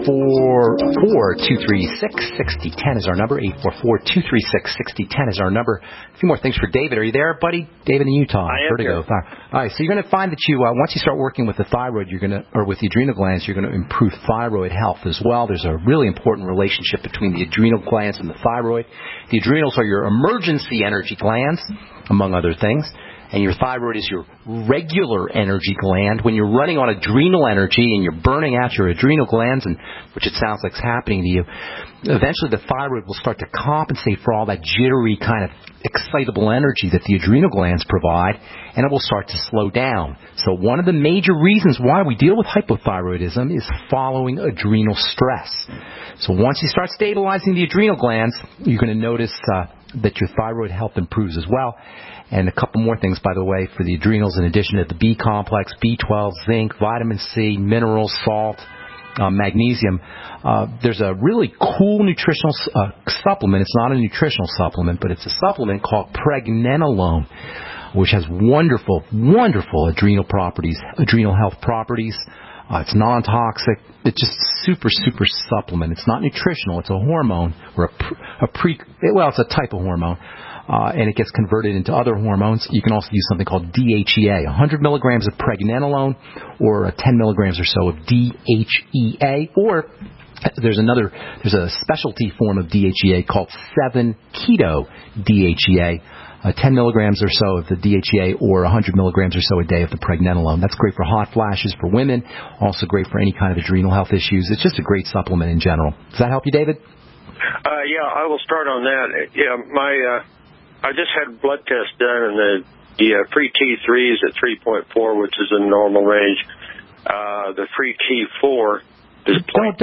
844-236-6010 is our number. 844-236-6010 is our number. A few more things for David. Are you there, buddy? David in Utah. I am here. All right, so you're going to find that you once you start working with the thyroid, or with the adrenal glands, you're going to improve thyroid health as well. There's a really important relationship between the adrenal glands and the thyroid. The adrenals are your emergency energy glands, among other things. And your thyroid is your regular energy gland. When you're running on adrenal energy and you're burning out your adrenal glands, and which it sounds like is happening to you, eventually the thyroid will start to compensate for all that jittery kind of excitable energy that the adrenal glands provide, and it will start to slow down. So one of the major reasons why we deal with hypothyroidism is following adrenal stress. So once you start stabilizing the adrenal glands, you're going to notice that your thyroid health improves as well. And a couple more things, by the way, for the adrenals, in addition to the B complex, B12, zinc, vitamin C, minerals, salt, magnesium. There's a really cool nutritional supplement. It's not a nutritional supplement, but it's a supplement called pregnenolone, which has wonderful, wonderful adrenal properties, adrenal health properties. It's non-toxic. It's just super, super supplement. It's not nutritional. It's a hormone, or it's a type of hormone. And it gets converted into other hormones. You can also use something called DHEA, 100 milligrams of pregnenolone or 10 milligrams or so of DHEA, or there's a specialty form of DHEA called 7-keto DHEA, 10 milligrams or so of the DHEA or 100 milligrams or so a day of the pregnenolone. That's great for hot flashes for women, also great for any kind of adrenal health issues. It's just a great supplement in general. Does that help you, David? Yeah, I will start on that. Yeah, I just had a blood test done, and the free T3 is at 3.4, which is in normal range. The free T4 is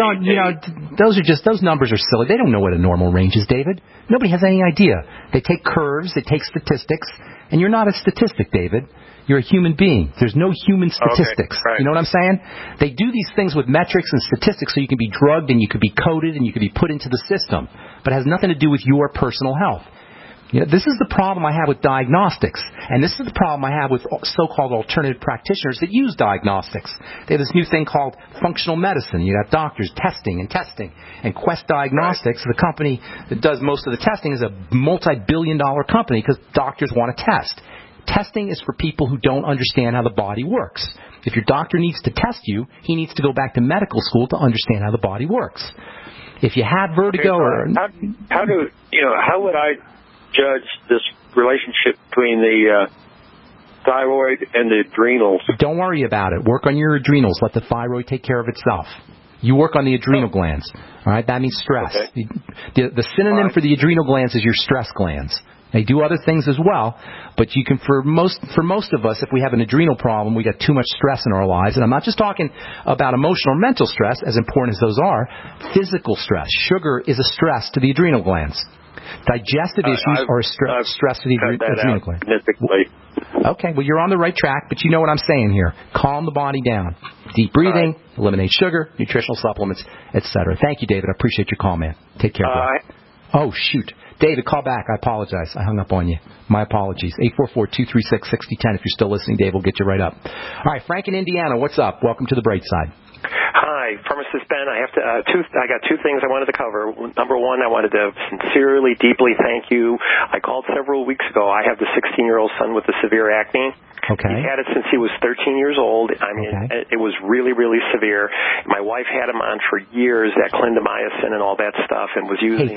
those numbers are silly. They don't know what a normal range is, David. Nobody has any idea. They take curves, they take statistics, and you're not a statistic, David. You're a human being. There's no human statistics. Okay, right. You know what I'm saying? They do these things with metrics and statistics so you can be drugged and you can be coded and you can be put into the system. But it has nothing to do with your personal health. You know, this is the problem I have with diagnostics, and this is the problem I have with so-called alternative practitioners that use diagnostics. They have this new thing called functional medicine. You have doctors testing, and Quest Diagnostics, the company that does most of the testing, is a multi-billion-dollar company because doctors want to test. Testing is for people who don't understand how the body works. If your doctor needs to test you, he needs to go back to medical school to understand how the body works. If you have vertigo how would I judge this relationship between the thyroid and the adrenals? Don't worry about it. Work on your adrenals. Let the thyroid take care of itself. You work on the adrenal glands. All right, that means stress. Okay. The synonym for the adrenal glands is your stress glands. They do other things as well, but you can, for most of us, if we have an adrenal problem, we got too much stress in our lives. And I'm not just talking about emotional or mental stress, as important as those are. Physical stress. Sugar is a stress to the adrenal glands. Digestive issues are a stress to the adrenal glands. Okay, well, you're on the right track, but you know what I'm saying here. Calm the body down. Deep breathing, eliminate sugar, nutritional supplements, etc. Thank you, David. I appreciate your call, man. Take care. Oh, shoot. David, call back. I apologize. I hung up on you. My apologies. 844-236-6010. If you're still listening, Dave will get you right up. All right, Frank in Indiana, what's up? Welcome to the Bright Side. Hi, Pharmacist Ben. I got two things I wanted to cover. Number one, I wanted to sincerely, deeply thank you. I called several weeks ago. I have the 16-year-old son with the severe acne. Okay. He's had it since he was 13 years old. I mean, it was really, really severe. My wife had him on for years, that clindamycin and all that stuff, and was using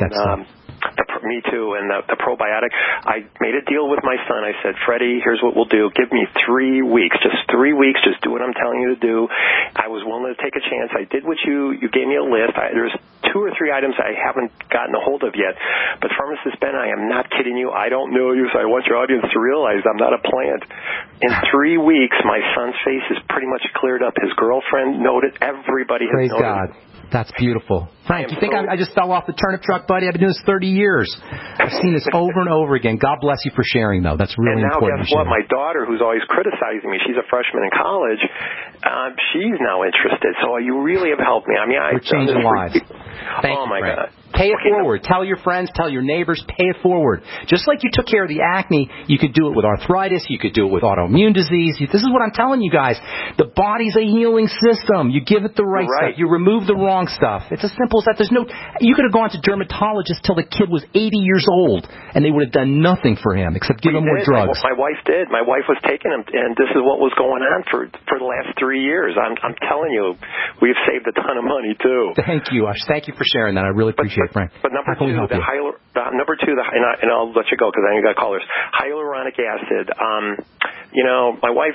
me too, and the probiotic. I made a deal with my son. I said, Freddie, here's what we'll do. Give me 3 weeks, just 3 weeks. Just do what I'm telling you to do. I was willing to take a chance. I did what you gave me a list. There's 2 or 3 items I haven't gotten a hold of yet. But Pharmacist Ben, I am not kidding you. I don't know you, so I want your audience to realize I'm not a plant. In 3 weeks, my son's face is pretty much cleared up. His girlfriend noted. Everybody has noted. Praise God. That's beautiful. Frank, you think I just fell off the turnip truck, buddy? I've been doing this 30 years. I've seen this over and over again. God bless you for sharing, though. That's really important. And now, guess what? My daughter, who's always criticizing me, she's a freshman in college, she's now interested. So you really have helped me. I mean, We're changing lives. Thank you, my Frank. God. Pay it forward. Tell your friends, tell your neighbors, pay it forward. Just like you took care of the acne, you could do it with arthritis, you could do it with autoimmune disease. This is what I'm telling you guys. The body's a healing system. You give it the right stuff. You remove the wrong stuff. It's as simple as that. You could have gone to dermatologists till the kid was 80 years old, and they would have done nothing for him except give him more drugs. My wife did. My wife was taking him, and this is what was going on for the last 3 years. I'm telling you, we've saved a ton of money, too. Thank you. Thank you for sharing that. I really appreciate it, Frank. But number two, and I'll let you go because I ain't got callers. Hyaluronic acid. My wife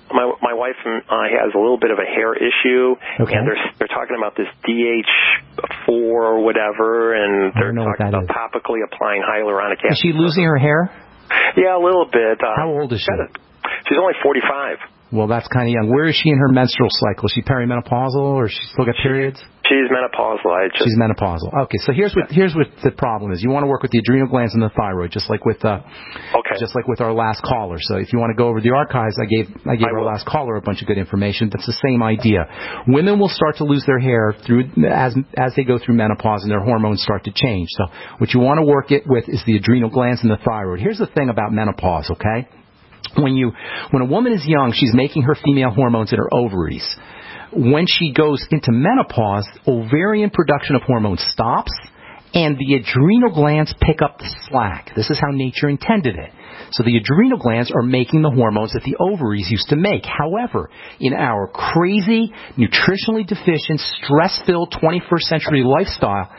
has a little bit of a hair issue, and they're talking about this DH4 or whatever, and they're talking about topically applying hyaluronic acid. Is she losing her hair? Yeah, a little bit. How old is she? She's only 45. Well, that's kind of young. Where is she in her menstrual cycle? Is she perimenopausal, or she still got periods? She's menopausal. She's menopausal. Okay, so here's what the problem is. You want to work with the adrenal glands and the thyroid, just like with our last caller. So if you want to go over the archives, I gave our last caller a bunch of good information. That's the same idea. Women will start to lose their hair as they go through menopause and their hormones start to change. So what you want to work it with is the adrenal glands and the thyroid. Here's the thing about menopause, okay? When a woman is young, she's making her female hormones in her ovaries. When she goes into menopause, ovarian production of hormones stops, and the adrenal glands pick up the slack. This is how nature intended it. So the adrenal glands are making the hormones that the ovaries used to make. However, in our crazy, nutritionally deficient, stress-filled 21st century lifestyle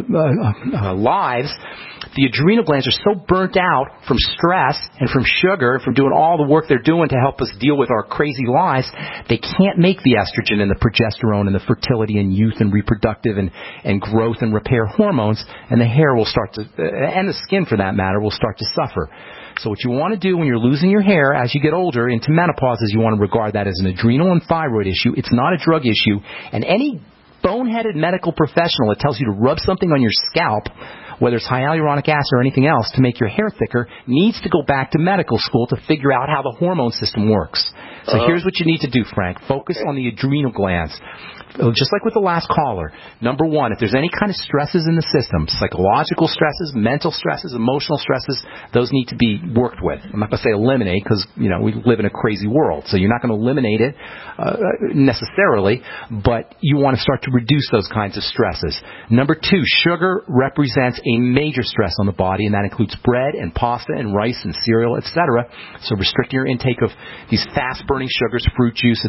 lives, the adrenal glands are so burnt out from stress and from sugar, from doing all the work they're doing to help us deal with our crazy lives, they can't make the estrogen and the progesterone and the fertility and youth and reproductive and growth and repair hormones, and the hair will start to, and the skin for that matter, will start to suffer. So what you want to do when you're losing your hair as you get older into menopause is you want to regard that as an adrenal and thyroid issue. It's not a drug issue. And any boneheaded medical professional that tells you to rub something on your scalp, whether it's hyaluronic acid or anything else, to make your hair thicker, needs to go back to medical school to figure out how the hormone system works. So here's what you need to do, Frank. Focus on the adrenal glands. Just like with the last caller, number one, if there's any kind of stresses in the system, psychological stresses, mental stresses, emotional stresses, those need to be worked with. I'm not going to say eliminate because, we live in a crazy world. So you're not going to eliminate it necessarily, but you want to start to reduce those kinds of stresses. Number two, sugar represents a major stress on the body, and that includes bread and pasta and rice and cereal, etc. So restricting your intake of these fast-burning sugars, fruit juice,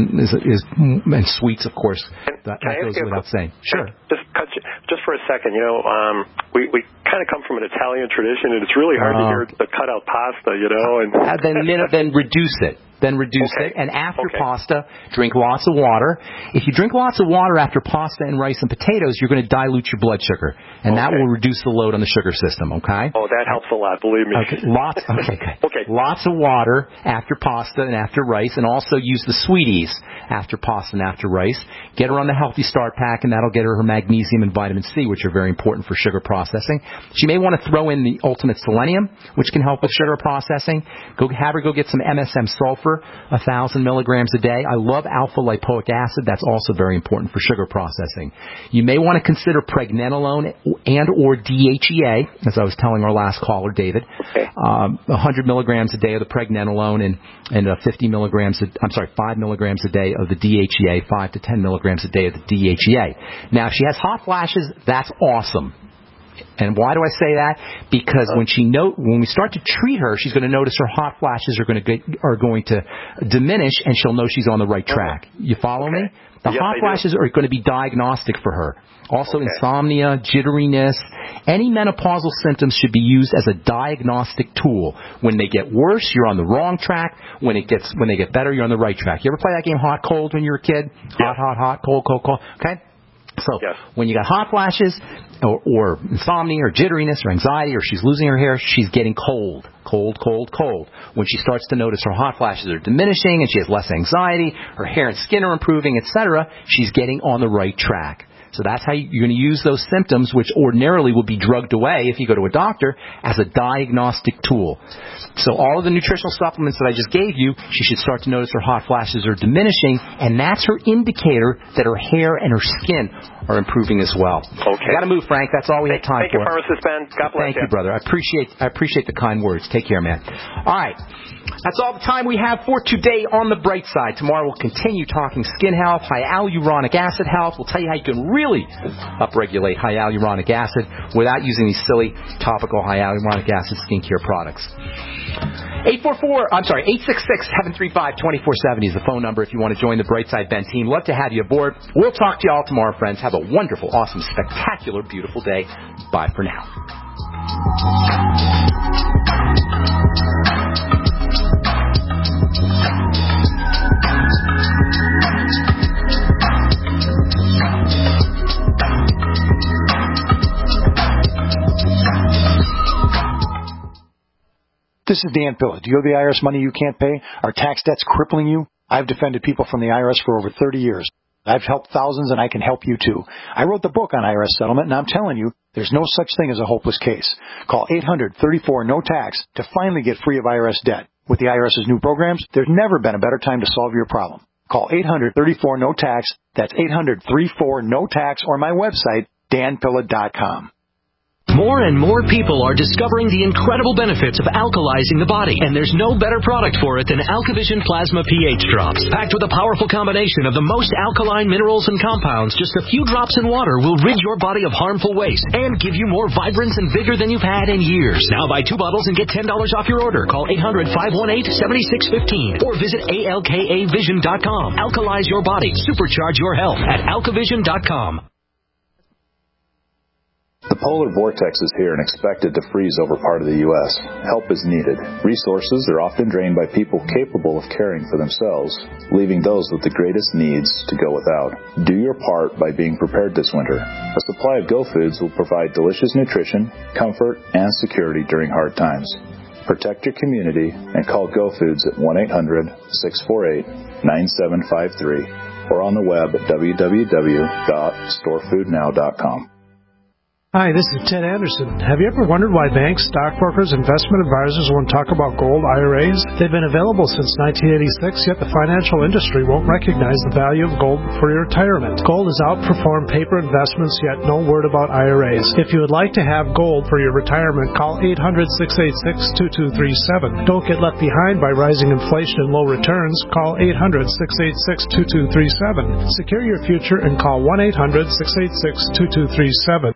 and sweets, of course. That goes without saying. Sure. Just for a second, we kind of come from an Italian tradition, and it's really hard to hear the cut-out pasta, And then reduce it. Then reduce it. And after pasta, drink lots of water. If you drink lots of water after pasta and rice and potatoes, you're going to dilute your blood sugar. And that will reduce the load on the sugar system, okay? Oh, that helps a lot, believe me. Okay, Lots of water after pasta and after rice, and also use the Sweeties after pasta and after rice. Get her on the Healthy Start Pack, and that'll get her magnesium and vitamin C, which are very important for sugar processing. She may want to throw in the Ultimate Selenium, which can help with sugar processing. Have her go get some MSM sulfur, 1,000 milligrams a day. I love alpha lipoic acid. That's also very important for sugar processing. You may want to consider pregnenolone and or DHEA, as I was telling our last caller, David. 100 milligrams a day of the pregnenolone and 5 milligrams a day of the DHEA, 5 to 10 milligrams a day of the DHEA. Now, if she has hot flashes, that's awesome. And why do I say that? Because when we start to treat her, she's going to notice her hot flashes are going to diminish, and she'll know she's on the right track. You follow me? The hot flashes are going to be diagnostic for her. Also, insomnia, jitteriness, any menopausal symptoms should be used as a diagnostic tool. When they get worse, you're on the wrong track. When they get better, you're on the right track. You ever play that game hot cold when you were a kid? Hot, cold, cold. Okay. So when you got hot flashes or insomnia or jitteriness or anxiety or she's losing her hair, she's getting cold. When she starts to notice her hot flashes are diminishing and she has less anxiety, her hair and skin are improving, etc., she's getting on the right track. So that's how you're going to use those symptoms, which ordinarily will be drugged away if you go to a doctor, as a diagnostic tool. So all of the nutritional supplements that I just gave you, she should start to notice her hot flashes are diminishing, and that's her indicator that her hair and her skin are improving as well. Okay. Got to move, Frank. That's all we have time for. Thank you, Pharmacist Ben. God bless you. Thank you, brother. I appreciate the kind words. Take care, man. All right. That's all the time we have for today on The Bright Side. Tomorrow we'll continue talking skin health, hyaluronic acid health. We'll tell you how you can really upregulate hyaluronic acid without using these silly topical hyaluronic acid skincare products. 866-735-2470 is the phone number if you want to join the Brightside Ben team. Love to have you aboard. We'll talk to you all tomorrow, friends. Have a wonderful, awesome, spectacular, beautiful day. Bye for now. This is Dan Pilla. Do you owe the IRS money you can't pay? Are tax debts crippling you? I've defended people from the IRS for over 30 years. I've helped thousands, and I can help you too. I wrote the book on IRS settlement, and I'm telling you, there's no such thing as a hopeless case. Call 800-34-NO-TAX to finally get free of IRS debt. With the IRS's new programs, there's never been a better time to solve your problem. Call 800-34-NO-TAX. That's 800-34-NO-TAX, or my website, danpilla.com. More and more people are discovering the incredible benefits of alkalizing the body, and there's no better product for it than AlkaVision Plasma pH Drops. Packed with a powerful combination of the most alkaline minerals and compounds, just a few drops in water will rid your body of harmful waste and give you more vibrance and vigor than you've had in years. Now buy 2 bottles and get $10 off your order. Call 800-518-7615 or visit alkavision.com. Alkalize your body. Supercharge your health at alkavision.com. The polar vortex is here and expected to freeze over part of the U.S. Help is needed. Resources are often drained by people capable of caring for themselves, leaving those with the greatest needs to go without. Do your part by being prepared this winter. A supply of Go Foods will provide delicious nutrition, comfort, and security during hard times. Protect your community and call Go Foods at 1-800-648-9753 or on the web at www.storefoodnow.com. Hi, this is Ted Anderson. Have you ever wondered why banks, stockbrokers, investment advisors won't talk about gold IRAs? They've been available since 1986, yet the financial industry won't recognize the value of gold for your retirement. Gold has outperformed paper investments, yet no word about IRAs. If you would like to have gold for your retirement, call 800-686-2237. Don't get left behind by rising inflation and low returns. Call 800-686-2237. Secure your future and call 1-800-686-2237.